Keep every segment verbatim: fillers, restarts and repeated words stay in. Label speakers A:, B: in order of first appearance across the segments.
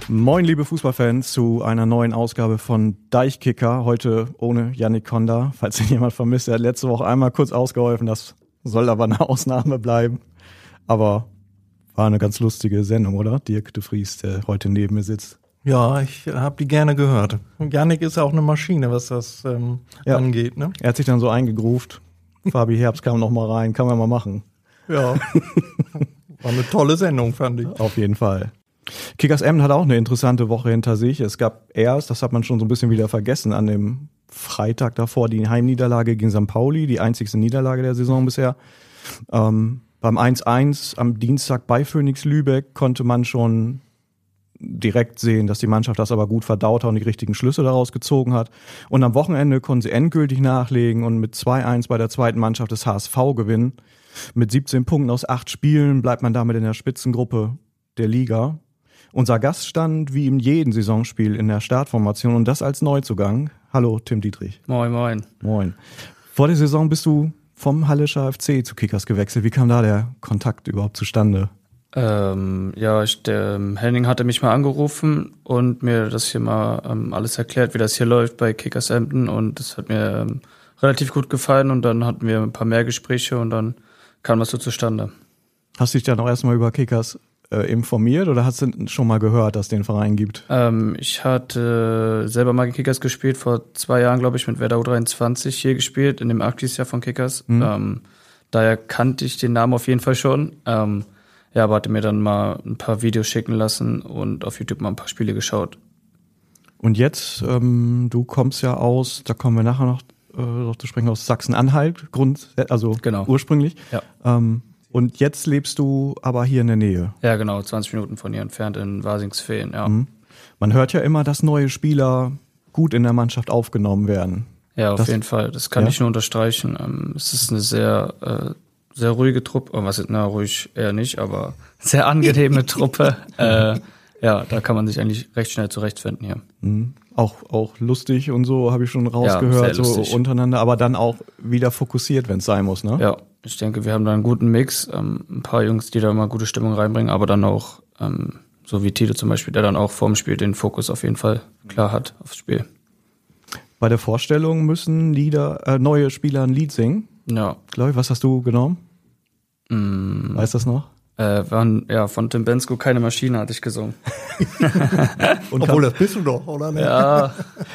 A: Moin, liebe Fußballfans, zu einer neuen Ausgabe von Deichkicker. Heute ohne Yannick Konda. Falls ihn jemand vermisst, er hat letzte Woche einmal kurz ausgeholfen. Das soll aber eine Ausnahme bleiben. Aber war eine ganz lustige Sendung, oder? Dirk de Vries, der heute neben mir sitzt.
B: Ja, ich habe die gerne gehört. Yannick ist auch eine Maschine, was das ähm, ja. angeht. Ne?
A: Er hat sich dann so eingegruft. Fabi Herbst kam noch mal rein, kann man mal machen.
B: Ja, war eine tolle Sendung, fand ich.
A: Auf jeden Fall. Kickers Emden hat auch eine interessante Woche hinter sich. Es gab erst, das hat man schon so ein bisschen wieder vergessen, an dem Freitag davor die Heimniederlage gegen Sankt Pauli, die einzigste Niederlage der Saison bisher. Ähm, beim eins eins am Dienstag bei Phoenix Lübeck konnte man schon direkt sehen, dass die Mannschaft das aber gut verdaut hat und die richtigen Schlüsse daraus gezogen hat. Und am Wochenende konnten sie endgültig nachlegen und mit zwei eins bei der zweiten Mannschaft des H S V gewinnen. Mit siebzehn Punkten aus acht Spielen bleibt man damit in der Spitzengruppe der Liga. Unser Gast stand wie in jedem Saisonspiel in der Startformation und das als Neuzugang. Hallo, Tim Dietrich.
C: Moin, moin.
A: Moin. Vor der Saison bist du vom Hallischer F C zu Kickers gewechselt. Wie kam da der Kontakt überhaupt zustande?
C: Ähm, ja, ich, der Henning hatte mich mal angerufen und mir das hier mal ähm, alles erklärt, wie das hier läuft bei Kickers Emden, und das hat mir ähm, relativ gut gefallen, und dann hatten wir ein paar mehr Gespräche und dann kam das so zustande.
A: Hast du dich dann auch erstmal über Kickers äh, informiert oder hast du schon mal gehört, dass es den Verein gibt?
C: Ähm, ich hatte äh, selber mal gegen Kickers gespielt, vor zwei Jahren, glaube ich, mit Werder U dreiundzwanzig hier gespielt, in dem Aktivjahr von Kickers. Mhm. Ähm, daher kannte ich den Namen auf jeden Fall schon. Ähm, ja, aber hatte mir dann mal ein paar Videos schicken lassen und auf YouTube mal ein paar Spiele geschaut.
A: Und jetzt, ähm, du kommst ja aus, da kommen wir nachher noch äh, noch zu sprechen, aus Sachsen-Anhalt, Grund, also
C: genau.
A: ursprünglich.
C: Ja.
A: Ähm, und jetzt lebst du aber hier in der Nähe.
C: Ja, genau, zwanzig Minuten von hier entfernt in Wasingsfehn, ja.
A: Mhm. Man hört ja immer, dass neue Spieler gut in der Mannschaft aufgenommen werden.
C: Ja, auf
A: das,
C: jeden Fall. Das kann
A: ja?
C: ich nur unterstreichen. Ähm, es ist eine sehr, äh, sehr ruhige Truppe. Oh, was ist, na, ruhig eher nicht, aber sehr angenehme Truppe. Äh, ja, da kann man sich eigentlich recht schnell zurechtfinden hier.
A: Mhm. Auch, auch lustig und so, habe ich schon rausgehört,
C: ja,
A: so untereinander, aber dann auch wieder fokussiert, wenn es sein muss, ne?
C: Ja, ich denke, wir haben da einen guten Mix. Ähm, ein paar Jungs, die da mal gute Stimmung reinbringen, aber dann auch, ähm, so wie Tito zum Beispiel, der dann auch vorm Spiel den Fokus auf jeden Fall klar hat aufs Spiel.
A: Bei der Vorstellung müssen Lieder, äh, neue Spieler ein Lied singen.
C: Ja.
A: Glaube ich, was hast du genommen?
C: Mm.
A: Weißt du das noch?
C: Äh, waren, ja, von Tim Bensko Keine Maschine hatte ich gesungen.
B: Und obwohl, das bist du doch, oder? Ne?
C: Ja.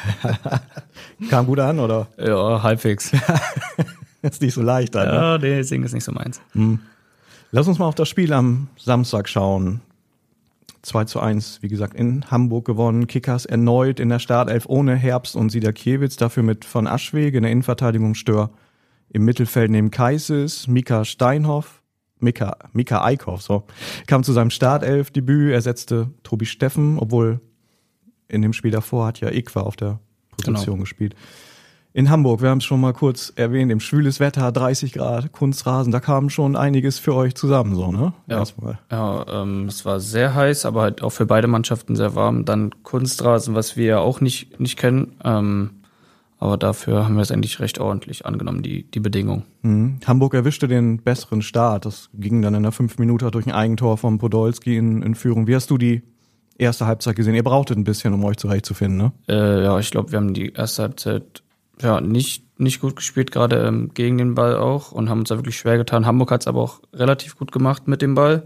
A: Kam gut an, oder?
C: Ja, halbwegs.
A: Ist nicht so leicht dann,
C: ja,
A: ne?
C: nee, singen ist nicht so meins.
A: Hm. Lass uns mal auf das Spiel am Samstag schauen. zwei zu eins, wie gesagt, in Hamburg gewonnen. Kickers erneut in der Startelf ohne Herbst und Sidakiewicz, dafür mit von Aschweg in der Innenverteidigung Stör. Im Mittelfeld neben Kaisis, Mika Steinhoff, Mika, Mika Eickhoff, so, kam zu seinem Startelf-Debüt, ersetzte Tobi Steffen, obwohl in dem Spiel davor hat ja Ikwa auf der Position genau. gespielt. In Hamburg, wir haben es schon mal kurz erwähnt, im schwüles Wetter, dreißig Grad, Kunstrasen, da kam schon einiges für euch zusammen, so, ne?
C: Ja,
A: Erstmal.
C: ja ähm, es war sehr heiß, aber halt auch für beide Mannschaften sehr warm. Dann Kunstrasen, was wir ja auch nicht, nicht kennen, ähm, aber dafür haben wir es eigentlich recht ordentlich angenommen, die, die Bedingungen.
A: Mhm. Hamburg erwischte den besseren Start. Das ging dann in der fünf Minute durch ein Eigentor von Podolski in, in Führung. Wie hast du die erste Halbzeit gesehen? Ihr brauchtet ein bisschen, um euch zurechtzufinden, ne?
C: Äh, ja, ich glaube, wir haben die erste Halbzeit ja nicht, nicht gut gespielt, gerade ähm, gegen den Ball auch, und haben uns da wirklich schwer getan. Hamburg hat es aber auch relativ gut gemacht mit dem Ball.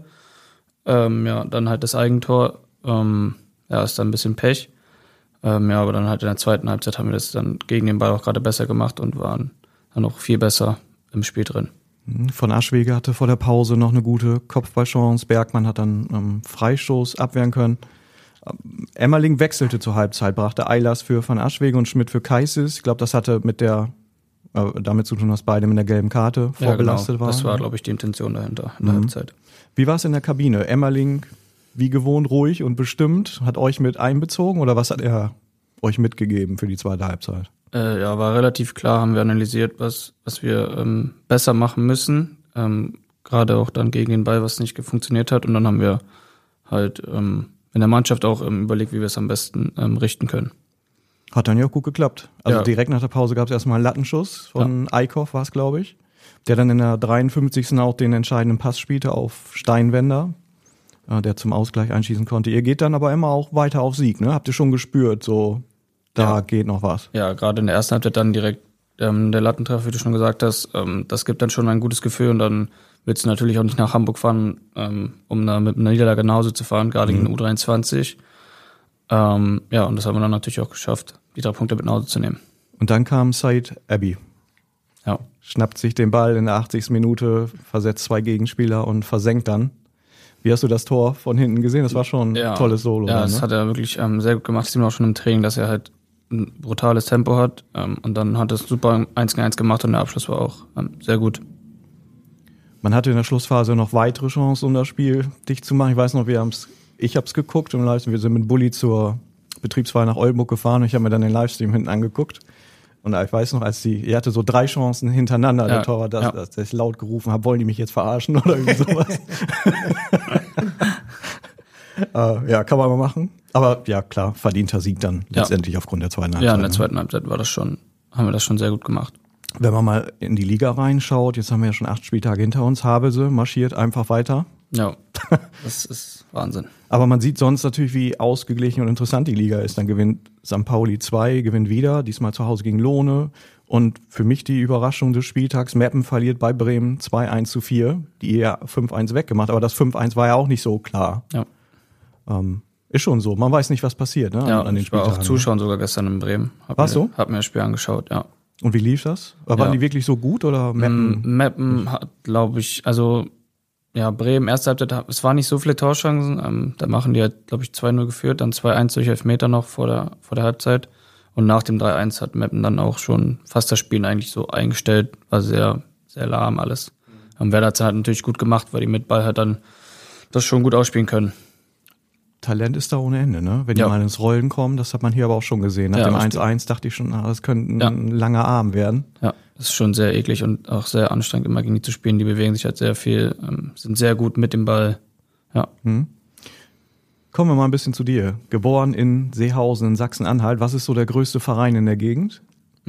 C: Ähm, ja, dann halt das Eigentor. Ähm, ja, ist dann ein bisschen Pech. Ähm, ja, aber dann halt in der zweiten Halbzeit haben wir das dann gegen den Ball auch gerade besser gemacht und waren dann auch viel besser im Spiel drin.
A: Von Aschwege hatte vor der Pause noch eine gute Kopfballchance. Bergmann hat dann ähm, Freistoß abwehren können. Ähm, Emmerling wechselte zur Halbzeit, brachte Eilers für Van Aschwege und Schmidt für Kaisis. Ich glaube, das hatte mit der äh, damit zu tun, dass beide mit der gelben Karte vorbelastet
C: ja, genau. waren. Das war, glaube ich, die Intention dahinter in der mhm. Halbzeit.
A: Wie war es in der Kabine? Emmerling wie gewohnt ruhig und bestimmt, hat euch mit einbezogen oder was hat er euch mitgegeben für die zweite Halbzeit?
C: Äh, ja, war relativ klar, haben wir analysiert, was, was wir ähm, besser machen müssen. Ähm, gerade auch dann gegen den Ball, was nicht funktioniert hat. Und dann haben wir halt ähm, in der Mannschaft auch ähm, überlegt, wie wir es am besten ähm, richten können.
A: Hat dann ja auch gut geklappt. Also
C: ja.
A: direkt nach der Pause gab es erstmal einen Lattenschuss von ja. Eickhoff, war es, glaube ich. Der dann in der dreiundfünfzigsten auch den entscheidenden Pass spielte auf Steinwender. äh, der zum Ausgleich einschießen konnte. Ihr geht dann aber immer auch weiter auf Sieg, ne? Habt ihr schon gespürt, so da ja. geht noch was?
C: Ja, gerade in der ersten Halbzeit dann direkt ähm, der Lattentreffer, wie du schon gesagt hast, ähm, das gibt dann schon ein gutes Gefühl und dann willst du natürlich auch nicht nach Hamburg fahren, ähm, um da mit einer Niederlage nach Hause zu fahren, gerade mhm. gegen U dreiundzwanzig. Ähm, ja, und das haben wir dann natürlich auch geschafft, die drei Punkte mit nach Hause zu nehmen.
A: Und dann kam Said Abbey.
C: Ja.
A: Schnappt sich den Ball in der achtzigsten Minute, versetzt zwei Gegenspieler und versenkt dann. Wie hast du das Tor von hinten gesehen? Das war schon ein
C: ja,
A: tolles Solo.
C: Ja,
A: dann,
C: das
A: ne?
C: hat er wirklich ähm, sehr gut gemacht. Das sieht man auch schon im Training, dass er halt ein brutales Tempo hat. Ähm, und dann hat er super eins gegen eins gemacht und der Abschluss war auch ähm, sehr gut.
A: Man hatte in der Schlussphase noch weitere Chancen, um das Spiel dicht zu machen. Ich weiß noch, wir haben's, ich habe es geguckt und wir sind mit Bulli zur Betriebsfeier nach Oldenburg gefahren und ich habe mir dann den Livestream hinten angeguckt. Und ich weiß noch, als die, er hatte so drei Chancen hintereinander, ja, der Torwart, dass, ja. dass, dass ich laut gerufen habe, wollen die mich jetzt verarschen oder irgendwie sowas. äh, ja, kann man mal machen. Aber ja, klar, verdienter Sieg dann ja. letztendlich aufgrund der zweiten Halbzeit.
C: Ja, in der zweiten Halbzeit war das schon, haben wir das schon sehr gut gemacht.
A: Wenn man mal in die Liga reinschaut, jetzt haben wir ja schon acht Spieltage hinter uns, Havelse marschiert einfach weiter.
C: Ja, das ist Wahnsinn.
A: Aber man sieht sonst natürlich, wie ausgeglichen und interessant die Liga ist. Dann gewinnt Sankt Pauli zwei, gewinnt wieder, diesmal zu Hause gegen Lohne. Und für mich die Überraschung des Spieltags, Meppen verliert bei Bremen zwei eins zu vier, die eher fünf eins weggemacht. Aber das fünf eins war ja auch nicht so klar.
C: Ja.
A: Ähm, ist schon so, man weiß nicht, was passiert. Ne,
C: ja,
A: an den
C: ich war auch Zuschauen sogar gestern in Bremen. Hab
A: Warst
C: mir,
A: du?
C: Hab mir das Spiel angeschaut, ja.
A: Und wie lief das? Waren
C: ja.
A: die wirklich so gut oder Meppen?
C: Mm, Meppen hat, glaube ich, also ja, Bremen, erste Halbzeit, es waren nicht so viele Torchancen, ähm, da machen die halt, glaube ich, zwei null geführt, dann zwei eins durch Elfmeter noch vor der, vor der Halbzeit und nach dem drei eins hat Meppen dann auch schon fast das Spiel eigentlich so eingestellt, war sehr, sehr lahm alles. Mhm. Und Werder hat es halt natürlich gut gemacht, weil die mit Ball halt dann das schon gut ausspielen können.
A: Talent ist da ohne Ende, ne? Wenn
C: ja.
A: die mal ins Rollen kommen, das hat man hier aber auch schon gesehen. Nach
C: ja,
A: dem eins eins dachte ich schon, das könnte ein ja. langer Abend werden.
C: Ja, das ist schon sehr eklig und auch sehr anstrengend, immer gegen die zu spielen. Die bewegen sich halt sehr viel, sind sehr gut mit dem Ball. Ja.
A: Hm. Kommen wir mal ein bisschen zu dir. Geboren in Seehausen in Sachsen-Anhalt. Was ist so der größte Verein in der Gegend?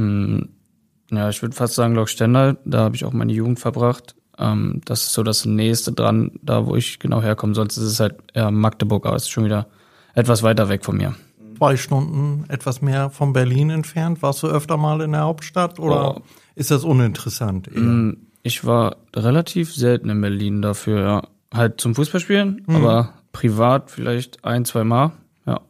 C: Ja, ich würde fast sagen Lok Stendal. Da habe ich auch meine Jugend verbracht. Das ist so das Nächste dran, da wo ich genau herkomme. Sonst ist es halt eher Magdeburg, aber es ist schon wieder etwas weiter weg von mir.
B: Zwei Stunden etwas mehr von Berlin entfernt. Warst du öfter mal in der Hauptstadt oder oh. ist das uninteressant eher?
C: Ich war relativ selten in Berlin dafür, ja. Halt zum Fußballspielen, mhm. aber privat vielleicht ein, zwei Mal, ja.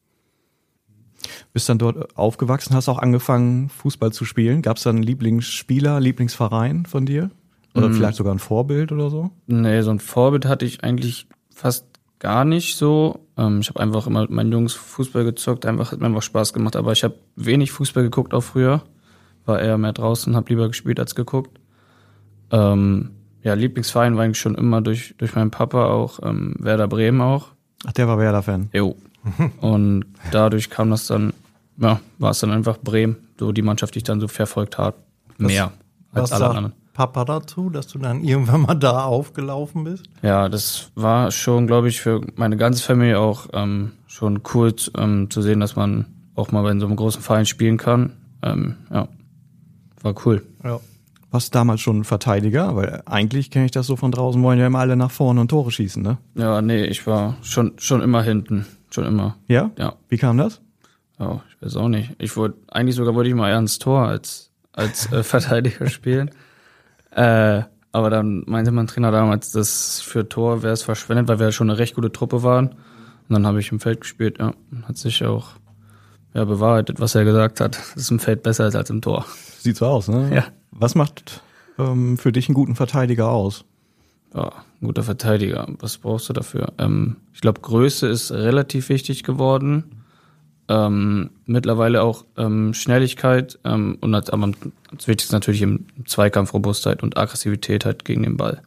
A: Bist dann dort aufgewachsen, hast auch angefangen Fußball zu spielen. Gab es dann einen Lieblingsspieler, Lieblingsverein von dir? Oder mhm. vielleicht sogar ein Vorbild oder so?
C: Nee, so ein Vorbild hatte ich eigentlich fast gar nicht so. Ähm, ich habe einfach immer mit meinen Jungs Fußball gezockt, einfach hat mir einfach Spaß gemacht. Aber ich habe wenig Fußball geguckt auch früher. War eher mehr draußen, habe lieber gespielt als geguckt. Ähm, ja, Lieblingsverein war eigentlich schon immer durch durch meinen Papa auch, ähm, Werder Bremen auch.
A: Ach, der war Werder-Fan?
C: Jo. Und dadurch kam das dann, ja, war es dann einfach Bremen, so die Mannschaft, die ich dann so verfolgt habe, mehr
B: was, als alle anderen. Papa dazu, dass du dann irgendwann mal da aufgelaufen bist?
C: Ja, das war schon, glaube ich, für meine ganze Familie auch ähm, schon cool ähm, zu sehen, dass man auch mal bei so einem großen Verein spielen kann. Ähm, ja, war cool.
A: Ja. Warst du damals schon Verteidiger? Weil eigentlich kenne ich das so von draußen, wollen ja immer alle nach vorne und Tore schießen, ne?
C: Ja, nee, ich war schon schon immer hinten, schon immer.
A: Ja?
C: Ja.
A: Wie kam das?
C: Oh, ich weiß auch nicht. Ich wollte eigentlich sogar wollte ich mal eher ins Tor als als äh, Verteidiger spielen. Äh, aber dann meinte mein Trainer damals, dass für Tor wäre es verschwendet, weil wir ja schon eine recht gute Truppe waren. Und dann habe ich im Feld gespielt, ja. Hat sich auch ja, bewahrheitet, was er gesagt hat. Das ist im Feld besser als im Tor.
A: Sieht so aus, ne?
C: Ja.
A: Was macht ähm, für dich einen guten Verteidiger aus?
C: Ja, ein guter Verteidiger. Was brauchst du dafür? Ähm, ich glaube, Größe ist relativ wichtig geworden. Ähm, mittlerweile auch ähm, Schnelligkeit ähm, und als, aber das Wichtigste natürlich im Zweikampf Robustheit und Aggressivität halt gegen den Ball.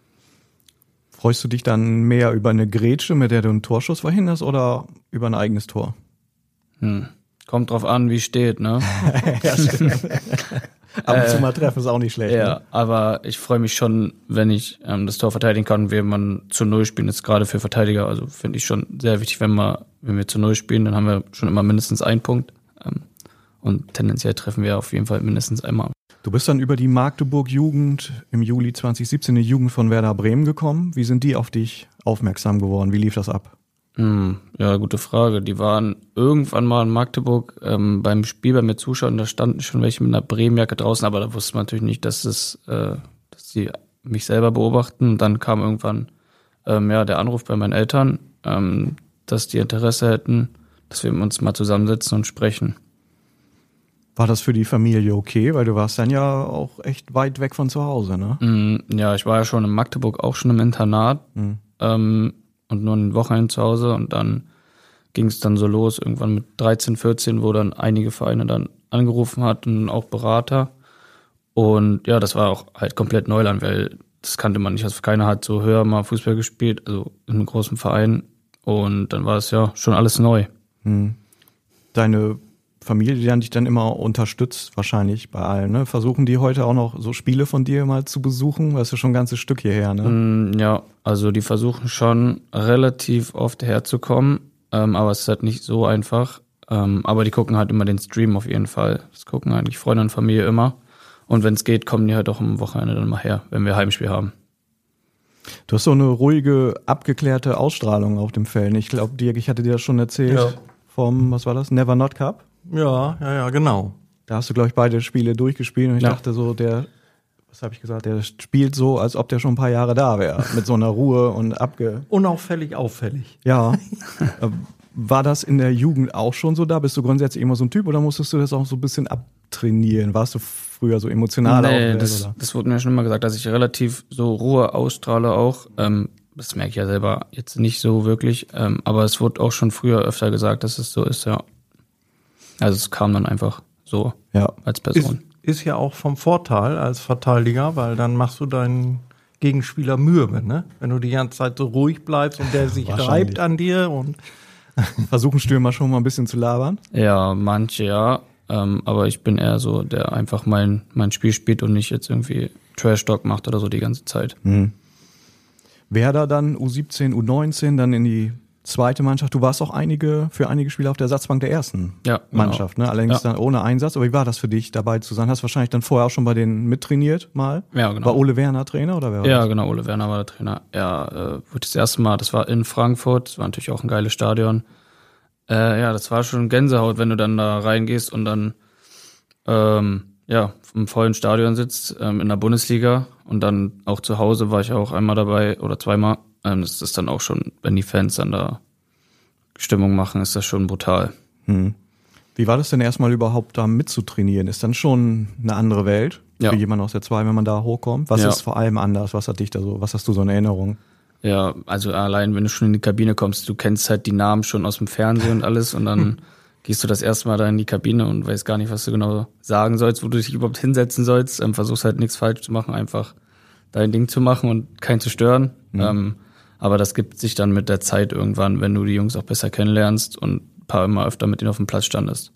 A: Freust du dich dann mehr über eine Grätsche, mit der du einen Torschuss verhinderst, oder über ein eigenes Tor?
C: Hm. Kommt drauf an, wie steht, ne?
A: Ja, stimmt. Ab und zu mal treffen ist auch nicht schlecht.
C: Ja,
A: ne?
C: Aber ich freue mich schon, wenn ich ähm, das Tor verteidigen kann, wenn man zu Null spielen ist, gerade für Verteidiger. Also finde ich schon sehr wichtig, wenn wir, wenn wir zu Null spielen, dann haben wir schon immer mindestens einen Punkt. Ähm, und tendenziell treffen wir auf jeden Fall mindestens einmal.
A: Du bist dann über die Magdeburg-Jugend im Juli zwanzig siebzehn in die Jugend von Werder Bremen gekommen. Wie sind die auf dich aufmerksam geworden? Wie lief das ab?
C: Hm, ja, gute Frage. Die waren irgendwann mal in Magdeburg ähm, beim Spiel bei mir zuschauen, da standen schon welche mit einer Bremenjacke draußen, aber da wusste man natürlich nicht, dass es, äh, dass sie mich selber beobachten. Und dann kam irgendwann ähm, ja der Anruf bei meinen Eltern, ähm, dass die Interesse hätten, dass wir uns mal zusammensetzen und sprechen.
A: War das für die Familie okay? Weil du warst dann ja auch echt weit weg von zu Hause, ne?
C: Mm, ja, ich war ja schon in Magdeburg auch schon im Internat
A: Mhm.
C: ähm, und nur ein Wochenende zu Hause und dann ging es dann so los, irgendwann mit dreizehn, vierzehn, wo dann einige Vereine dann angerufen hatten, auch Berater. Und ja, das war auch halt komplett Neuland, weil das kannte man nicht. Also keiner hat so höher mal Fußball gespielt, also in einem großen Verein. Und dann war es ja schon alles neu.
A: Mhm. Deine Familie, die dann dich dann immer unterstützt, wahrscheinlich bei allen, ne? Versuchen die heute auch noch so Spiele von dir mal zu besuchen? Das ist ja schon ein ganzes Stück hierher, ne?
C: Mm, ja, also die versuchen schon relativ oft herzukommen, ähm, aber es ist halt nicht so einfach. Ähm, aber die gucken halt immer den Stream auf jeden Fall. Das gucken eigentlich Freunde und Familie immer. Und wenn es geht, kommen die halt auch am Wochenende dann mal her, wenn wir Heimspiel haben.
A: Du hast so eine ruhige, abgeklärte Ausstrahlung auf dem Feld. Ich glaube, Dirk, ich hatte dir das schon erzählt
B: Ja.
A: vom, was war das? Never Not Cup?
B: Ja, ja, ja, genau.
A: Da hast du, glaube ich, beide Spiele durchgespielt und ich
C: Ja.
A: dachte so, der, was habe ich gesagt, der spielt so, als ob der schon ein paar Jahre da wäre. Mit so einer Ruhe und abge...
B: Unauffällig, auffällig.
A: Ja. Äh, War das in der Jugend auch schon so da? Bist du grundsätzlich immer so ein Typ oder musstest du das auch so ein bisschen abtrainieren? Warst du früher so emotional
C: Nee,
A: aufgewählt,
C: das,
A: oder?
C: das wurde mir schon immer gesagt, dass ich relativ so Ruhe ausstrahle auch. Ähm, das merke ich ja selber jetzt nicht so wirklich. Ähm, aber es wurde auch schon früher öfter gesagt, dass es so ist, ja. Also es kam dann einfach so
A: Ja.
C: als
B: Ist,
C: Person.
B: ist ja auch vom Vorteil als Verteidiger, weil dann machst du deinen Gegenspieler mürbe, ne? Wenn du die ganze Zeit so ruhig bleibst und der sich
A: Wahrscheinlich.
B: reibt an dir und
A: Versuchen Stürmer schon mal ein bisschen zu labern?
C: Ja, manche ja. Ähm, aber ich bin eher so, der einfach mein, mein Spiel spielt und nicht jetzt irgendwie Trash-Talk macht oder so die ganze Zeit.
A: Mhm. Werder dann U siebzehn, U neunzehn, dann in die zweite Mannschaft. Du warst auch einige für einige Spiele auf der Ersatzbank der ersten
C: Ja, genau.
A: Mannschaft, ne? Allerdings
C: Ja.
A: dann ohne Einsatz. Aber wie war das für dich, dabei zu sein? Hast wahrscheinlich dann vorher auch schon bei denen mittrainiert mal?
C: Ja, genau.
A: War Ole Werner Trainer oder wer war
C: Ja,
A: das?
C: genau, Ole Werner war der Trainer. Ja, äh, wurde das erste Mal, das war in Frankfurt, das war natürlich auch ein geiles Stadion. Äh, ja, das war schon Gänsehaut, wenn du dann da reingehst und dann ähm, ja, im vollen Stadion sitzt, ähm, in der Bundesliga und dann auch zu Hause war ich auch einmal dabei oder zweimal. Ähm, das ist dann auch schon, wenn die Fans dann da Stimmung machen, ist das schon brutal.
A: Hm. Wie war das denn erstmal überhaupt da mitzutrainieren? Ist dann schon eine andere Welt
C: Ja.
A: für jemanden aus der zwei, wenn man da hochkommt? Was
C: Ja.
A: ist vor allem anders? Was hat dich da so, was hast du so in Erinnerung?
C: Ja, also allein, wenn du schon in die Kabine kommst, du kennst halt die Namen schon aus dem Fernsehen und alles und dann gehst du das erste Mal da in die Kabine und weißt gar nicht, was du genau sagen sollst, wo du dich überhaupt hinsetzen sollst. Ähm, versuchst halt nichts falsch zu machen, einfach dein Ding zu machen und keinen zu stören. Mhm. Ähm, aber das gibt sich dann mit der Zeit irgendwann, wenn du die Jungs auch besser kennenlernst und ein paar immer öfter mit denen auf dem Platz standest.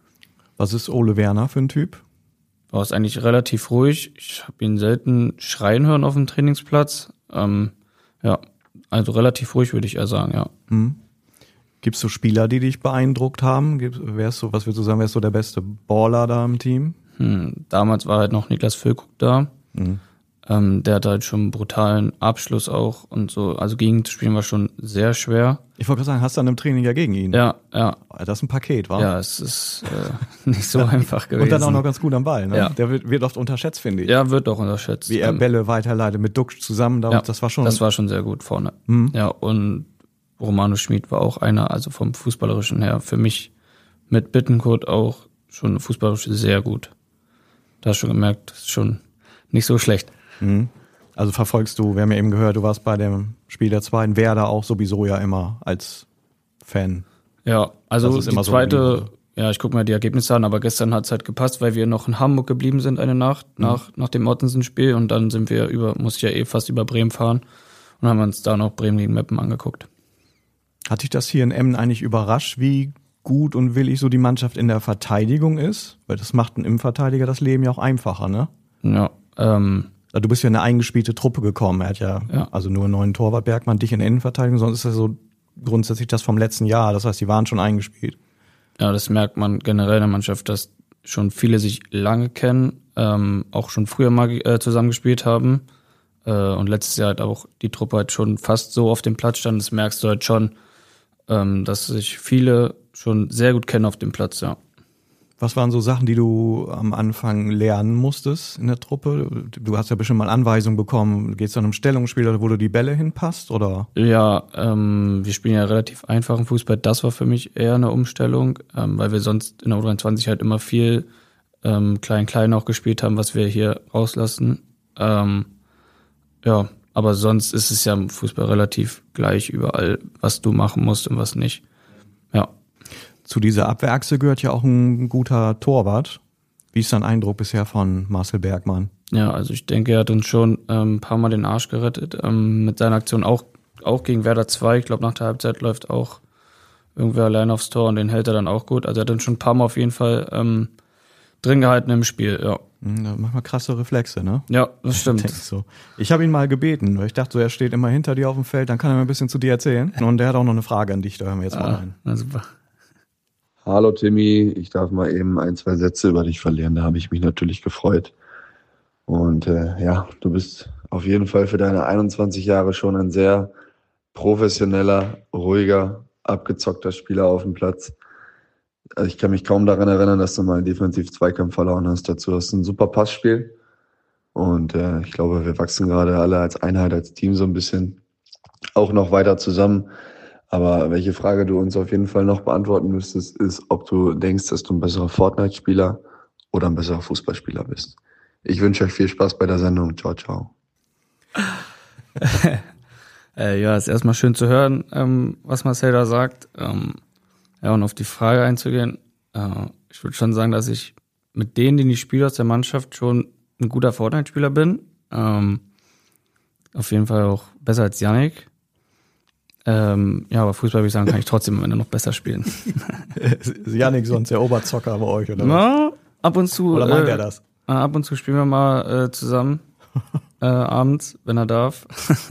A: Was ist Ole Werner für ein Typ?
C: War es eigentlich relativ ruhig. Ich habe ihn selten schreien hören auf dem Trainingsplatz. Ähm, ja, also relativ ruhig, würde ich eher sagen, ja.
A: Hm. Gibt es so Spieler, die dich beeindruckt haben? Gibt, wärst du, was würdest du sagen, wärst du der beste Baller da im Team?
C: Hm, damals war halt noch Niklas Füllkrug da.
A: Mhm.
C: Ähm, der hat halt schon einen brutalen Abschluss auch und so. Also gegen zu spielen war schon sehr schwer.
A: Ich wollte gerade sagen, hast du dann im Training ja gegen ihn?
C: Ja, ja.
A: Das ist ein Paket, wa?
C: Ja, es ist äh, nicht so einfach gewesen.
A: Und dann auch noch ganz gut am Ball, ne?
C: Ja.
A: Der wird, wird oft unterschätzt, finde ich.
C: Ja, wird auch unterschätzt.
A: Wie er
C: Ähm,
A: Bälle weiterleitet mit Duxch zusammen, da,
C: ja,
A: das war schon.
C: Das war schon sehr gut vorne.
A: Mhm.
C: Ja, und Romano Schmid war auch einer, also vom Fußballerischen her, für mich mit Bittencourt auch schon fußballerisch sehr gut. Da hast du schon gemerkt, das ist schon nicht so schlecht.
A: Mhm. Also verfolgst du, wir haben ja eben gehört, du warst bei dem Spiel der zweiten Werder auch sowieso ja immer als Fan.
C: Ja, also
A: Das ist
C: die
A: immer so
C: zweite,
A: geblieben,
C: ja, ich gucke mir die Ergebnisse an, aber gestern hat es halt gepasst, weil wir noch in Hamburg geblieben sind eine Nacht,
A: Mhm.
C: nach, nach dem Ottensen-Spiel und dann sind wir über, musste ich ja eh fast über Bremen fahren und haben uns da noch Bremen gegen Meppen angeguckt.
A: Hat dich das hier in Emmen eigentlich überrascht, wie gut und willig so die Mannschaft in der Verteidigung ist? Weil das macht einem Innenverteidiger das Leben ja auch einfacher, ne?
C: Ja, ähm,
A: Du bist ja in eine eingespielte Truppe gekommen. Er hat ja,
C: Ja.
A: also nur einen neuen Torwart Bergmann, dich in der Innenverteidigung, sonst ist das so grundsätzlich das vom letzten Jahr. Das heißt, die waren schon eingespielt.
C: ja, das merkt man generell in der Mannschaft, dass schon viele sich lange kennen, ähm, auch schon früher mal äh, zusammengespielt haben. Äh, und letztes Jahr halt auch die Truppe halt schon fast so auf dem Platz stand. Das merkst du halt schon, ähm, dass sich viele schon sehr gut kennen auf dem Platz, ja.
A: Was waren so Sachen, die du am Anfang lernen musstest in der Truppe? Du hast ja bestimmt mal Anweisungen bekommen. Geht es dann um Stellungsspiel, wo du die Bälle hinpasst, oder?
C: Ja, ähm, wir spielen ja relativ einfachen Fußball. Das war für mich eher eine Umstellung, ähm, weil wir sonst in der U dreiundzwanzig halt immer viel ähm, Klein-Klein auch gespielt haben, was wir hier rauslassen. Ähm, ja, aber sonst ist es ja im Fußball relativ gleich überall, was du machen musst und was nicht. Ja.
A: Zu dieser Abwehrachse gehört ja auch ein guter Torwart. Wie ist dein Eindruck bisher von Marcel Bergmann?
C: Ja, also ich denke, er hat uns schon ähm, ein paar Mal den Arsch gerettet. Ähm, mit seiner Aktion auch, auch gegen Werder zwei. Ich glaube, nach der Halbzeit läuft auch irgendwer allein aufs Tor und den hält er dann auch gut. Also er hat uns schon ein paar Mal auf jeden Fall ähm, drin gehalten im Spiel, ja.
A: Da macht man krasse Reflexe, ne?
C: Ja, das stimmt.
A: Ich, so. ich habe ihn mal gebeten, weil ich dachte, so, er steht immer hinter dir auf dem Feld, dann kann er mir ein bisschen zu dir erzählen. Und der hat auch noch eine Frage an dich, da hören wir jetzt
C: ah,
A: mal rein.
C: Na super.
D: Hallo Timmy, ich darf mal eben ein, zwei Sätze über dich verlieren, da habe ich mich natürlich gefreut. Und äh, ja, du bist auf jeden Fall für deine einundzwanzig Jahre schon ein sehr professioneller, ruhiger, abgezockter Spieler auf dem Platz. Also ich kann mich kaum daran erinnern, dass du mal einen Defensiv-Zweikampf verloren hast. Dazu hast du ein super Passspiel. Und äh, ich glaube, wir wachsen gerade alle als Einheit, als Team so ein bisschen auch noch weiter zusammen. Aber welche Frage du uns auf jeden Fall noch beantworten müsstest, ist, ob du denkst, dass du ein besserer Fortnite-Spieler oder ein besserer Fußballspieler bist. Ich wünsche euch viel Spaß bei der Sendung. Ciao, ciao.
C: äh, ja, ist erstmal schön zu hören, ähm, was Marcel da sagt. Ähm, ja, und auf die Frage einzugehen, äh, ich würde schon sagen, dass ich mit denen, die ich spiele aus der Mannschaft, schon ein guter Fortnite-Spieler bin. Ähm, auf jeden Fall auch besser als Yannick. Ähm, ja, aber Fußball, würde ich sagen, kann ich trotzdem am Ende noch besser spielen.
A: Ist Yannick sonst der Oberzocker bei euch, oder
C: Na, ab und zu.
A: Oder meint
C: äh,
A: er das?
C: Ab und zu spielen wir mal äh, zusammen, äh, abends, wenn er darf.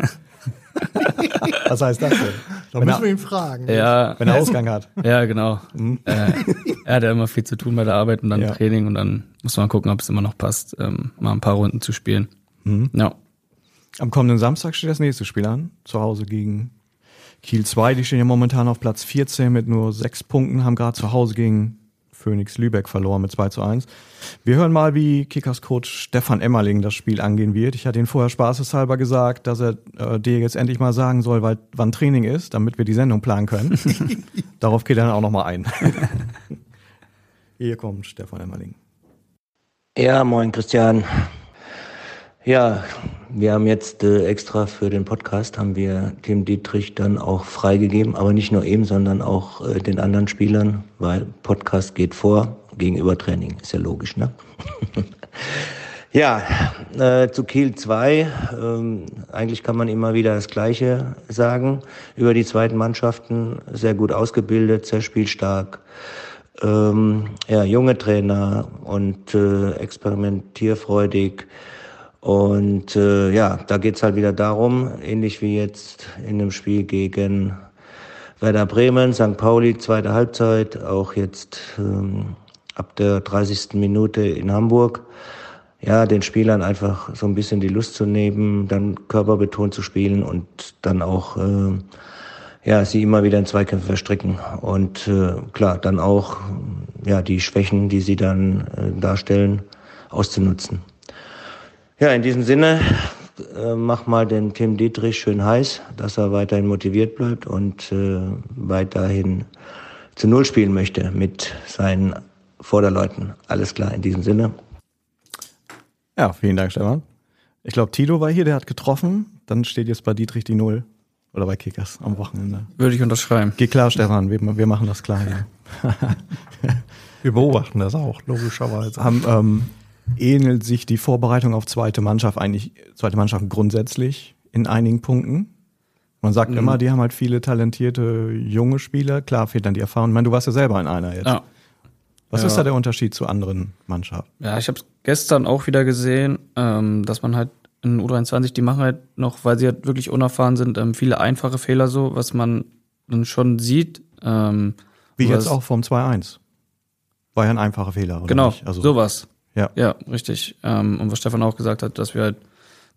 A: Was heißt das denn?
B: Da
A: Wenn
B: müssen
A: er,
B: wir ihn fragen.
C: Ja,
A: wenn er Ausgang hat.
C: ja, genau.
A: Mhm.
C: Äh, er hat ja immer viel zu tun bei der Arbeit und dann
A: Ja.
C: Training und dann muss man gucken, ob es immer noch passt, ähm, mal ein paar Runden zu spielen.
A: Mhm.
C: Ja.
A: Am kommenden Samstag steht das nächste Spiel an. Zu Hause gegen Kiel zwei. Die stehen ja momentan auf Platz vierzehn mit nur sechs Punkten, haben gerade zu Hause gegen Phoenix Lübeck verloren mit zwei zu eins. Wir hören mal, wie Kickers-Coach Stefan Emmerling das Spiel angehen wird. Ich hatte ihn vorher spaßeshalber gesagt, dass er äh, dir jetzt endlich mal sagen soll, weil, wann Training ist, damit wir die Sendung planen können. Darauf geht er dann auch nochmal ein. Hier kommt Stefan Emmerling.
E: Ja, moin Christian. Ja, wir haben jetzt äh, extra für den Podcast haben wir Tim Dietrich dann auch freigegeben, aber nicht nur ihm, sondern auch äh, den anderen Spielern, weil Podcast geht vor gegenüber Training, ist ja logisch, ne? Ja, äh, zu Kiel zwei, ähm, eigentlich kann man immer wieder das Gleiche sagen über die zweiten Mannschaften, sehr gut ausgebildet, sehr spielstark. Ähm, ja, junge Trainer und äh, experimentierfreudig. Und äh, ja, da geht's halt wieder darum, ähnlich wie jetzt in dem Spiel gegen Werder Bremen, Sankt Pauli, zweite Halbzeit, auch jetzt ähm, ab der dreißigsten Minute in Hamburg, ja, den Spielern einfach so ein bisschen die Lust zu nehmen, dann körperbetont zu spielen und dann auch äh, ja, sie immer wieder in Zweikämpfe verstricken und äh, klar, dann auch ja, die Schwächen, die sie dann äh, darstellen, auszunutzen. Ja, in diesem Sinne, äh, mach mal den Tim Dietrich schön heiß, dass er weiterhin motiviert bleibt und äh, weiterhin zu Null spielen möchte mit seinen Vorderleuten. Alles klar, in diesem Sinne.
A: Ja, vielen Dank, Stefan. Ich glaube, Tilo war hier, der hat getroffen. Dann steht jetzt bei Dietrich die Null. Oder bei Kickers am Wochenende.
C: Würde ich unterschreiben.
A: Geht klar, Stefan, wir, wir machen das klar hier.
B: Wir beobachten das auch, logischerweise.
A: Haben, ähm, ähnelt sich die Vorbereitung auf zweite Mannschaft eigentlich, zweite Mannschaft grundsätzlich in einigen Punkten? Man sagt mhm. immer, die haben halt viele talentierte junge Spieler. Klar fehlt dann die Erfahrung. Ich meine, du warst ja selber in einer jetzt.
C: Ja.
A: Was
C: ja.
A: ist da der Unterschied zu anderen Mannschaften?
C: Ja, ich habe es gestern auch wieder gesehen, ähm, dass man halt in U dreiundzwanzig, die machen halt noch, weil sie halt wirklich unerfahren sind, ähm, viele einfache Fehler so, was man dann schon sieht. Ähm,
A: Wie jetzt auch vom zwei eins. War ja ein einfacher Fehler, oder
C: genau,
A: nicht? Also,
C: sowas.
A: Ja.
C: Ja, richtig. Ähm, und was Stefan auch gesagt hat, dass wir halt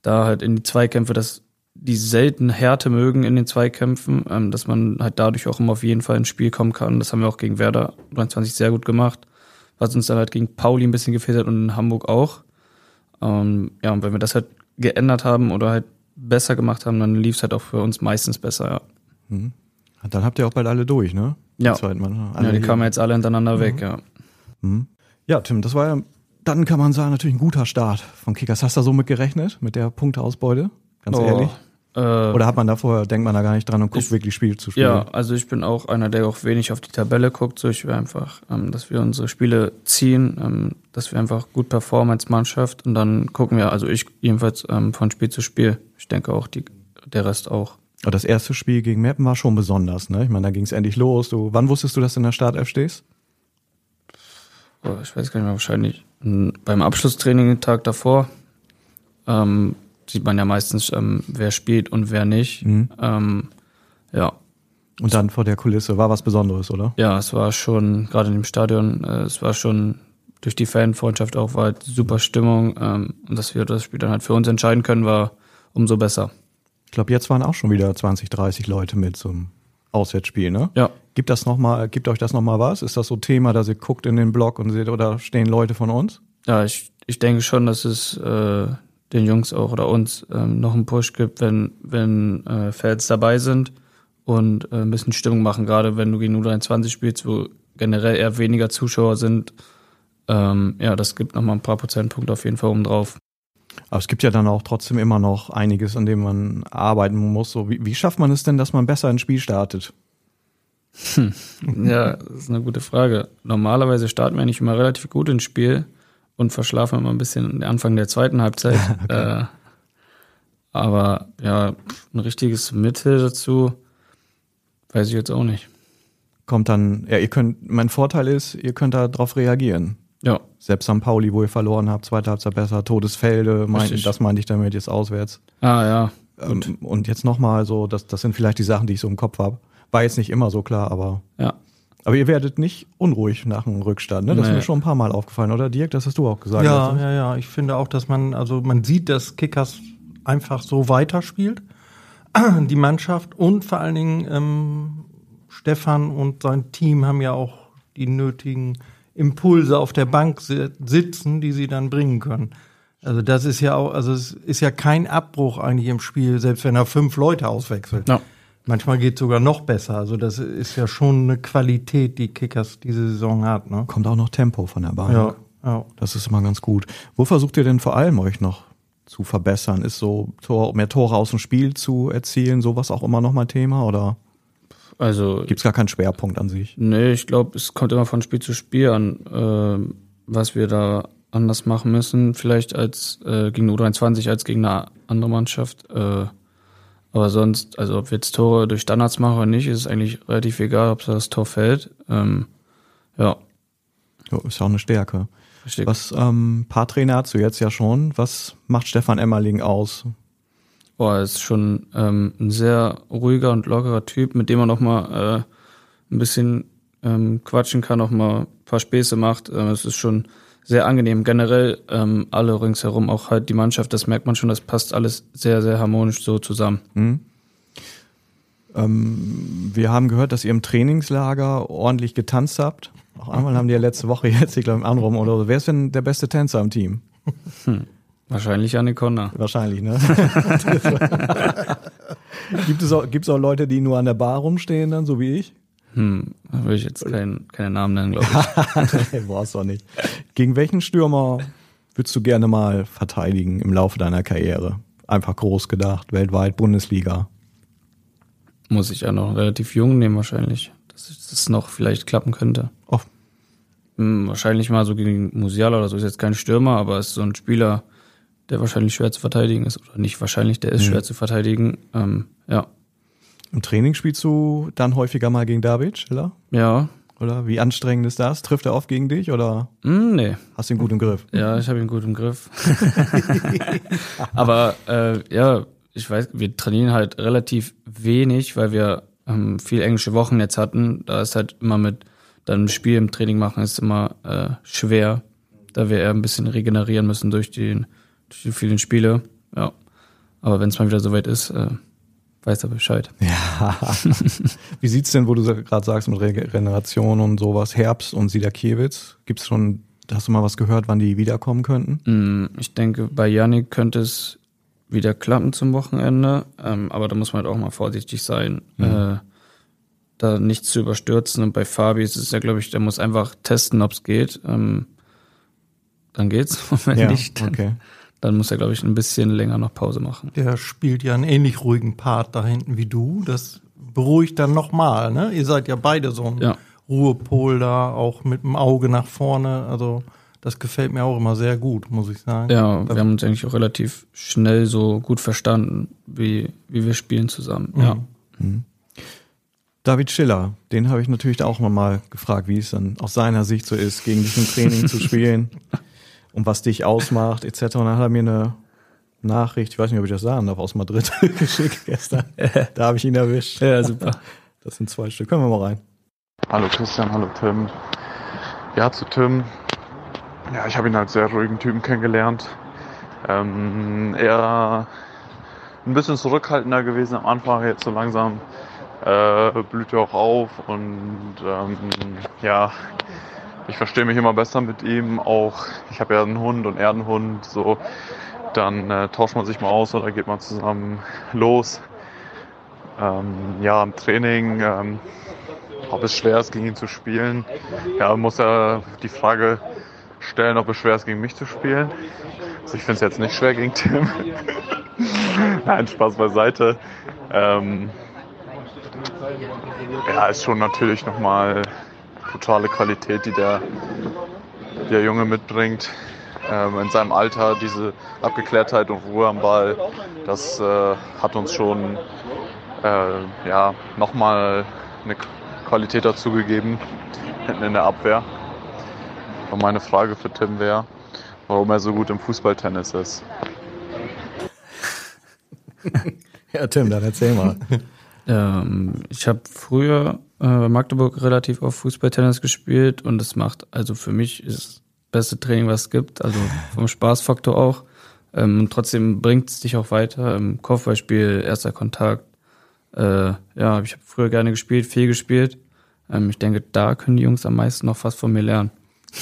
C: da halt in die Zweikämpfe, dass die selten Härte mögen in den Zweikämpfen, ähm, dass man halt dadurch auch immer auf jeden Fall ins Spiel kommen kann. Das haben wir auch gegen Werder dreiundzwanzig sehr gut gemacht, was uns dann halt gegen Pauli ein bisschen gefehlt hat und in Hamburg auch. Ähm, ja, und wenn wir das halt geändert haben oder halt besser gemacht haben, dann lief es halt auch für uns meistens besser, ja.
A: Mhm. Dann habt ihr auch bald alle durch, ne?
C: Ja,
A: die, Mann, alle
C: ja, die
A: hier.
C: kamen jetzt alle hintereinander
A: mhm.
C: weg, ja.
A: Mhm. Ja, Tim, das war ja, dann kann man sagen, natürlich ein guter Start von Kickers. Hast du da so mit gerechnet, mit der Punkteausbeute? Ganz
C: oh,
A: ehrlich?
C: Äh,
A: Oder hat man da vorher, denkt man da gar nicht dran und guckt
C: ich,
A: wirklich Spiel zu spielen?
C: Ja, also ich bin auch einer, der auch wenig auf die Tabelle guckt. So, ich will einfach, ähm, dass wir unsere Spiele ziehen, ähm, dass wir einfach gut performen als Mannschaft und dann gucken wir, also ich jedenfalls ähm, von Spiel zu Spiel. Ich denke auch die, der Rest auch.
A: Aber das erste Spiel gegen Meppen war schon besonders, ne? Ich meine, da ging es endlich los. Du, wann wusstest du, dass du in der Startelf stehst?
C: Oh, ich weiß gar nicht mehr, wahrscheinlich beim Abschlusstraining den Tag davor. Ähm, sieht man ja meistens, ähm, wer spielt und wer nicht.
A: Mhm.
C: Ähm, ja.
A: Und dann vor der Kulisse war was Besonderes, oder?
C: Ja, es war schon, gerade in dem Stadion, äh, es war schon durch die Fanfreundschaft auch, war halt super Stimmung. Ähm, und dass wir das Spiel dann halt für uns entscheiden können, war umso besser.
A: Ich glaube, jetzt waren auch schon wieder zwanzig, dreißig Leute mit zum Auswärtsspiel, ne?
C: Ja.
A: Gibt das noch mal, gibt euch das nochmal was? Ist das so Thema, dass ihr guckt in den Blog und seht, oder stehen Leute von uns?
C: Ja, ich, ich denke schon, dass es äh, den Jungs auch oder uns ähm, noch einen Push gibt, wenn, wenn äh, Fans dabei sind und äh, ein bisschen Stimmung machen, gerade wenn du gegen U dreiundzwanzig spielst, wo generell eher weniger Zuschauer sind. Ähm, ja, das gibt nochmal ein paar Prozentpunkte auf jeden Fall oben drauf.
A: Aber es gibt ja dann auch trotzdem immer noch einiges, an dem man arbeiten muss. So, wie, wie schafft man es denn, dass man besser ins Spiel startet?
C: Hm. Ja, das ist eine gute Frage. Normalerweise starten wir eigentlich immer relativ gut ins Spiel und verschlafen immer ein bisschen den Anfang der zweiten Halbzeit. Okay. Äh, aber ja, ein richtiges Mittel dazu weiß ich jetzt auch nicht.
A: Kommt dann, ja, ihr könnt, mein Vorteil ist, ihr könnt da drauf reagieren.
C: Ja.
A: Selbst Sankt Pauli, wo ihr verloren habt, zweite Halbzeit besser, Todesfelde, mein, das meinte ich damit jetzt auswärts.
C: Ah ja.
A: Ähm, und jetzt nochmal so, das, das sind vielleicht die Sachen, die ich so im Kopf habe. War jetzt nicht immer so klar, aber.
C: Ja.
A: Aber ihr werdet nicht unruhig nach dem Rückstand, ne? Das nee. ist mir schon ein paar Mal aufgefallen, oder Dirk? Das hast du auch gesagt.
B: Ja,
A: also.
B: ja, ja. Ich finde auch, dass man, also man sieht, dass Kickers einfach so weiterspielt. Die Mannschaft und vor allen Dingen ähm, Stefan und sein Team haben ja auch die nötigen Impulse auf der Bank sitzen, die sie dann bringen können. Also das ist ja auch, also es ist ja kein Abbruch eigentlich im Spiel, selbst wenn er fünf Leute auswechselt.
C: Ja.
B: Manchmal geht es sogar noch besser. Also das ist ja schon eine Qualität, die Kickers diese Saison hat. Ne?
A: Kommt auch noch Tempo von der Bank.
B: Ja, ja.
A: Das ist immer ganz gut. Wo versucht ihr denn vor allem euch noch zu verbessern? Ist so Tor, mehr Tore aus dem Spiel zu erzielen, sowas auch immer noch mal Thema, oder?
C: Also
A: gibt's gar keinen Schwerpunkt an sich?
C: Nee, ich glaube, es kommt immer von Spiel zu Spiel an, äh, was wir da anders machen müssen, vielleicht als äh, gegen U dreiundzwanzig als gegen eine andere Mannschaft. Äh, aber sonst, also ob wir jetzt Tore durch Standards machen oder nicht, ist es eigentlich relativ egal, ob das Tor fällt. Ähm, ja.
A: Jo, ist ja auch eine Stärke.
C: Richtig.
A: Was, ähm, paar Trainer hast du jetzt ja schon. Was macht Stefan Emmerling aus?
C: Boah, er ist schon ähm, ein sehr ruhiger und lockerer Typ, mit dem man auch mal äh, ein bisschen ähm, quatschen kann, auch mal ein paar Späße macht. Ähm, es ist schon sehr angenehm. Generell ähm, alle ringsherum, auch halt die Mannschaft, das merkt man schon, das passt alles sehr, sehr harmonisch so zusammen.
A: Mhm. Ähm, wir haben gehört, dass ihr im Trainingslager ordentlich getanzt habt. Auch einmal haben die ja letzte Woche jetzt, ich glaube im Anraum oder so. Wer ist denn der beste Tänzer im Team?
C: Hm. Wahrscheinlich Janik Conner.
A: Wahrscheinlich, ne? Gibt es auch, gibt's auch Leute, die nur an der Bar rumstehen dann, so wie ich?
C: Hm, da will ich jetzt keinen keine Namen nennen, glaube ich.
A: Brauchst doch nicht. Gegen welchen Stürmer würdest du gerne mal verteidigen im Laufe deiner Karriere? Einfach groß gedacht, weltweit, Bundesliga.
C: Muss ich ja noch relativ jung nehmen wahrscheinlich, dass das noch vielleicht klappen könnte.
A: Oh.
C: Hm, wahrscheinlich mal so gegen Musiala oder so, ist jetzt kein Stürmer, aber ist so ein Spieler, der wahrscheinlich schwer zu verteidigen ist. Oder nicht wahrscheinlich, der ist mhm. schwer zu verteidigen. Ähm, ja.
A: Im Training spielst du dann häufiger mal gegen David Schiller?
C: Ja.
A: Oder wie anstrengend ist das? Trifft er oft gegen dich oder
C: mm, nee.
A: Hast du ihn gut im Griff?
C: Ja, ich habe ihn gut im Griff. Aber äh, ja, ich weiß, wir trainieren halt relativ wenig, weil wir ähm, viel englische Wochen jetzt hatten. Da ist halt immer mit dann ein Spiel im Training machen ist immer äh, schwer, da wir eher ein bisschen regenerieren müssen durch die, durch die vielen Spiele. Ja. Aber wenn es mal wieder soweit ist, äh, weiß er Bescheid.
A: Ja. Wie sieht's denn, wo du gerade sagst, mit Regeneration und sowas, Herbst und Sidakiewicz? Gibt's schon, hast du mal was gehört, wann die wiederkommen könnten?
C: Ich denke, bei Yannick könnte es wieder klappen zum Wochenende, ähm, aber da muss man halt auch mal vorsichtig sein, mhm. äh, da nichts zu überstürzen. Und bei Fabi ist es ja, glaube ich, der muss einfach testen, ob es geht. Ähm, dann geht's. Und wenn
A: ja,
C: nicht, dann,
A: okay.
C: dann muss er, glaube ich, ein bisschen länger noch Pause machen.
B: Der spielt ja einen ähnlich ruhigen Part da hinten wie du. Das beruhigt dann nochmal, ne? Ihr seid ja beide so ein
C: ja.
B: Ruhepol da, auch mit dem Auge nach vorne. Also das gefällt mir auch immer sehr gut, muss ich sagen.
C: Ja,
B: das
C: wir haben uns eigentlich auch relativ schnell so gut verstanden, wie, wie wir spielen zusammen.
B: Mhm.
C: Ja.
A: Mhm. David Schiller, den habe ich natürlich auch mal gefragt, wie es dann aus seiner Sicht so ist, gegen dich im Training zu spielen und was dich ausmacht et cetera. Und dann hat er mir eine Nachricht, ich weiß nicht, ob ich das sagen darf, aus Madrid geschickt gestern. Da habe ich ihn erwischt.
C: Ja, super.
A: Das sind zwei Stück. Können wir mal rein.
F: Hallo Christian, hallo Tim. Ja, zu Tim. Ja, ich habe ihn als sehr ruhigen Typen kennengelernt. Ähm, eher ein bisschen zurückhaltender gewesen am Anfang, jetzt so langsam äh, blüht er auch auf und ähm, ja, ich verstehe mich immer besser mit ihm. Auch ich habe ja einen Hund und er einen Hund, so dann äh, tauscht man sich mal aus oder geht man zusammen los. Ähm, ja, im Training, ähm, ob es schwer ist, gegen ihn zu spielen, ja, muss er die Frage stellen, ob es schwer ist, gegen mich zu spielen. Also ich finde es jetzt nicht schwer gegen Tim. Nein, Spaß beiseite. Ähm, ja, ist schon natürlich nochmal totale Qualität, die der, der Junge mitbringt. Ähm, in seinem Alter, diese Abgeklärtheit und Ruhe am Ball, das äh, hat uns schon äh, ja, nochmal eine Qualität dazu gegeben hinten in der Abwehr. Und meine Frage für Tim wäre, warum er so gut im Fußballtennis ist.
A: Ja, Tim, dann erzähl mal.
C: ähm, ich habe früher äh, bei Magdeburg relativ auf Fußballtennis gespielt und es macht, also für mich ist das beste Training, was es gibt, also vom Spaßfaktor auch. Ähm, und trotzdem bringt es dich auch weiter im Kopfballspiel, erster Kontakt. Äh, ja, ich habe früher gerne gespielt, viel gespielt. Ähm, ich denke, da können die Jungs am meisten noch fast von mir lernen.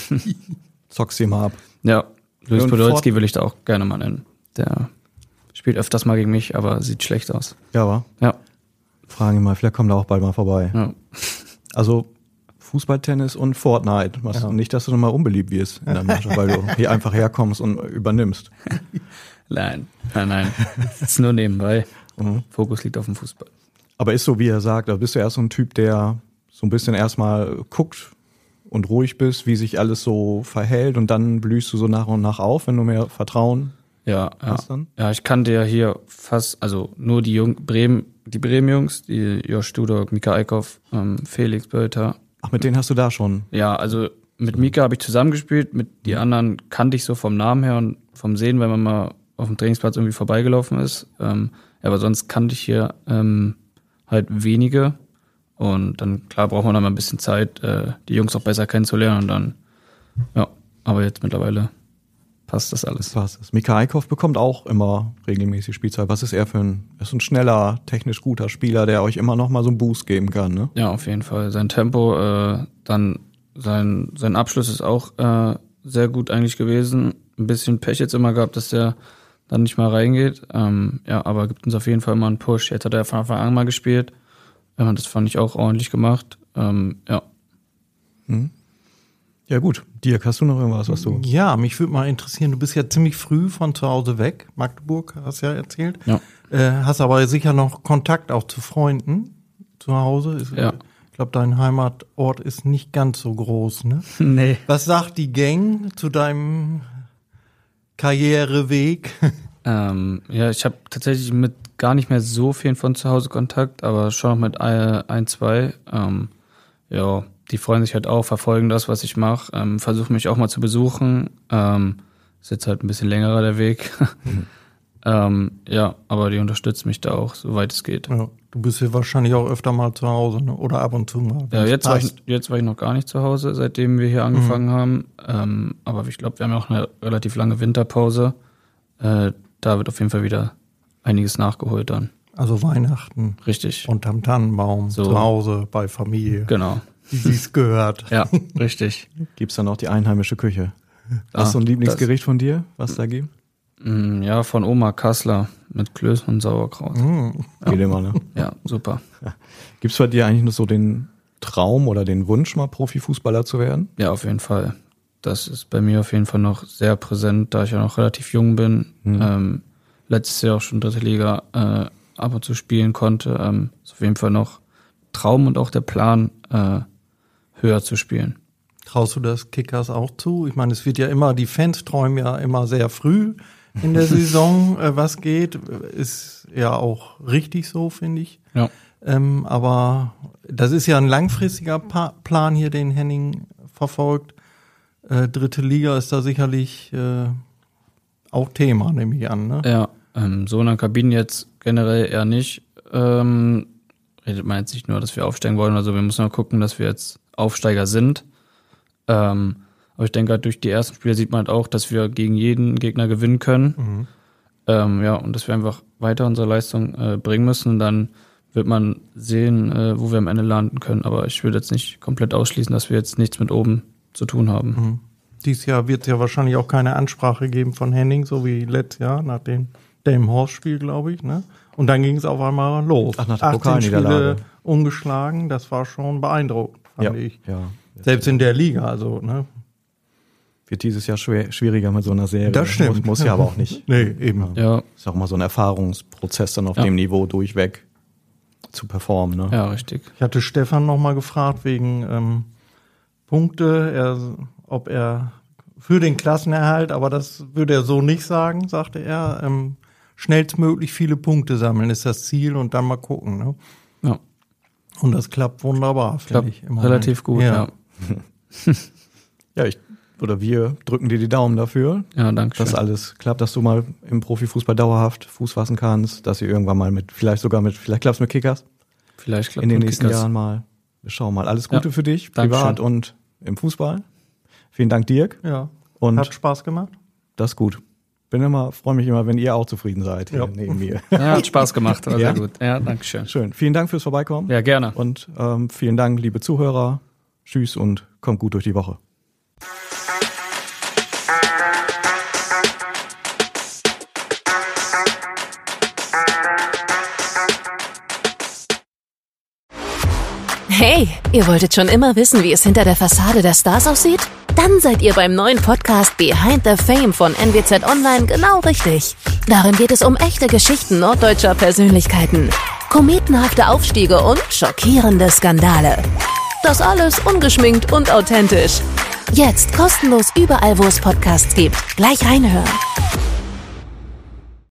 A: Zockst sie mal ab.
C: Ja, Luis
A: Und
C: Podolski will ich da auch gerne mal nennen. Der spielt öfters mal gegen mich, aber sieht schlecht aus.
A: Ja, wa?
C: Ja.
A: Fragen ihn mal, vielleicht kommt er auch bald mal vorbei.
C: Ja.
A: Also Fußball, Tennis und Fortnite. Was,
B: Ja.
A: Nicht, dass du nochmal unbeliebt wirst in der Mannschaft, weil du hier einfach herkommst und übernimmst.
C: Nein, nein, nein. Das ist nur nebenbei.
A: Mhm.
C: Fokus liegt auf dem Fußball.
A: Aber ist so, wie er sagt, da bist du erst so ein Typ, der so ein bisschen erstmal guckt und ruhig bist, wie sich alles so verhält und dann blühst du so nach und nach auf, wenn du mehr Vertrauen
C: Ja, ja.
A: hast dann?
C: Ja, ich kannte ja hier fast, also nur die Jung, Bremen, die Bremen-Jungs, die Josh Studok, Mika Eickhoff, ähm, Felix Bölter.
A: Ach, mit denen hast du da schon?
C: Ja, also mit Mika habe ich zusammengespielt, mit die anderen kannte ich so vom Namen her und vom Sehen, wenn man mal auf dem Trainingsplatz irgendwie vorbeigelaufen ist. Ähm, aber sonst kannte ich hier ähm, halt wenige. Und dann, klar, braucht man dann mal ein bisschen Zeit, äh, die Jungs auch besser kennenzulernen. Und dann, ja, aber jetzt mittlerweile passt das alles.
A: Was ist? Mika Eickhoff bekommt auch immer regelmäßig Spielzeit. Was ist er für ein, er ist ein schneller, technisch guter Spieler, der euch immer noch mal so einen Boost geben kann, ne?
C: Ja, auf jeden Fall. Sein Tempo, äh, dann sein, sein Abschluss ist auch äh, sehr gut eigentlich gewesen. Ein bisschen Pech jetzt immer gehabt, dass der dann nicht mal reingeht. Ähm, ja, aber gibt uns auf jeden Fall mal einen Push. Jetzt hat er von Anfang an mal gespielt. Ja, das fand ich auch ordentlich gemacht. Ähm, ja.
A: Mhm. Ja gut, Dirk, hast du noch irgendwas, was du...
B: Ja, mich würde mal interessieren, du bist ja ziemlich früh von zu Hause weg, Magdeburg, hast ja erzählt.
C: Ja.
B: Äh, hast aber sicher noch Kontakt auch zu Freunden zu Hause. Ist,
C: Ja.
B: Ich glaube, dein Heimatort ist nicht ganz so groß, ne?
C: Nee.
B: Was sagt die Gang zu deinem Karriereweg?
C: Ähm, ja, ich habe tatsächlich mit gar nicht mehr so vielen von zu Hause Kontakt, aber schon noch mit ein, ein zwei. Ähm, ja, die freuen sich halt auch, verfolgen das, was ich mache, ähm, versuchen mich auch mal zu besuchen. Ähm, ist jetzt halt ein bisschen längerer der Weg. Mhm. ähm, ja, aber die unterstützen mich da auch, soweit es geht.
B: Ja, du bist ja wahrscheinlich auch öfter mal zu Hause, ne? Oder ab und zu mal.
C: Ja, jetzt war, ich,
B: passt.
C: jetzt war ich noch gar nicht zu Hause, seitdem wir hier angefangen mhm. haben. Ähm, aber ich glaube, wir haben ja auch eine relativ lange Winterpause. Äh, da wird auf jeden Fall wieder einiges nachgeholt dann.
B: Also Weihnachten.
C: Richtig.
B: Unterm Tannenbaum,
C: So.
B: zu Hause, bei Familie,
C: Genau.
B: wie sie es gehört.
C: Ja, richtig.
A: Gibt's dann noch die einheimische Küche?
C: Ah,
A: Was ist so ein Lieblingsgericht von dir, was da gibt?
C: Mm, Ja, von Oma Kassler mit Klößen und Sauerkraut.
B: Mm.
A: Geht immer, ne?
C: Ja, super.
A: Gibt's bei dir eigentlich noch so den Traum oder den Wunsch, mal Profifußballer zu werden?
C: Ja, auf jeden Fall. Das ist bei mir auf jeden Fall noch sehr präsent, da ich ja noch relativ jung bin.
A: Mhm.
C: Ähm, letztes Jahr auch schon dritte Liga äh, ab und zu spielen konnte. Ähm, ist auf jeden Fall noch Traum und auch der Plan, äh, höher zu spielen.
B: Traust du das Kickers auch zu? Ich meine, es wird ja immer, die Fans träumen ja immer sehr früh in der Saison, äh, was geht. Ist ja auch richtig so, finde ich.
C: Ja.
B: Ähm, aber das ist ja ein langfristiger pa- Plan hier, den Henning verfolgt. Äh, dritte Liga ist da sicherlich äh, auch Thema, nehme ich an. Ne?
C: Ja, ähm, so in der Kabine jetzt generell eher nicht. Ähm, redet man jetzt nicht nur, dass wir aufsteigen wollen. Also wir müssen mal gucken, dass wir jetzt Aufsteiger sind. Ähm, aber ich denke halt, durch die ersten Spiele sieht man halt auch, dass wir gegen jeden Gegner gewinnen können.
B: Mhm.
C: Ähm, ja, und dass wir einfach weiter unsere Leistung äh, bringen müssen. Dann wird man sehen, äh, wo wir am Ende landen können. Aber ich würde jetzt nicht komplett ausschließen, dass wir jetzt nichts mit oben zu tun haben.
B: Mhm. Dieses Jahr wird es ja wahrscheinlich auch keine Ansprache geben von Henning, so wie letztes Jahr nach dem Delmenhorst-Spiel, glaube ich. Ne? Und dann ging es auf einmal los.
A: Ach, nach der
B: achtzehn
A: Pokalniederlage.
B: Spiele ungeschlagen, das war schon beeindruckend, fand
A: Ja,
B: ich.
A: ja.
B: Selbst in der Liga, also, ne?
A: Wird dieses Jahr schwer, schwieriger mit so einer Serie.
B: Das stimmt.
A: Muss, muss ja aber auch nicht.
B: Nee, eben.
C: Ja,
A: Ist auch mal so ein Erfahrungsprozess dann auf
C: Ja.
A: dem Niveau durchweg zu performen. Ne?
C: ja, richtig.
B: Ich hatte Stefan noch mal gefragt wegen ähm, Punkte, er, ob er für den Klassenerhalt, aber das würde er so nicht sagen, sagte er. Ähm, schnellstmöglich viele Punkte sammeln ist das Ziel und dann mal gucken. Ne?
C: Ja,
B: Und das klappt wunderbar, finde
C: klappt
B: ich. im Moment.
C: relativ gut. Ja,
A: Ja, ja ich, oder wir drücken dir die Daumen dafür,
C: ja danke schön.
A: dass alles klappt, dass du mal im Profifußball dauerhaft Fuß fassen kannst, dass ihr irgendwann mal mit, vielleicht sogar mit, vielleicht klappt's mit Kickers
C: Vielleicht klappt
A: in den
C: mit
A: nächsten
C: Kickers.
A: Jahren mal. Wir schauen mal. Alles Gute
C: Ja,
A: für dich,
C: Dankeschön.
A: privat und im Fußball. Vielen Dank, Dirk.
B: Ja,
A: Und
B: hat Spaß gemacht.
A: das ist gut. Bin immer, freue mich immer, wenn ihr auch zufrieden seid hier
B: Ja.
A: neben mir.
C: Ja, hat Spaß gemacht, war
A: Ja.
C: sehr gut. Ja, danke schön.
A: Schön. Vielen Dank fürs Vorbeikommen.
C: Ja, gerne.
A: Und ähm, vielen Dank, liebe Zuhörer. Tschüss und kommt gut durch die Woche.
G: Hey, ihr wolltet schon immer wissen, wie es hinter der Fassade der Stars aussieht? Dann seid ihr beim neuen Podcast Behind the Fame von N W Z Online genau richtig. Darin geht es um echte Geschichten norddeutscher Persönlichkeiten, kometenhafte Aufstiege und schockierende Skandale. Das alles ungeschminkt und authentisch. Jetzt kostenlos überall, wo es Podcasts gibt. Gleich reinhören.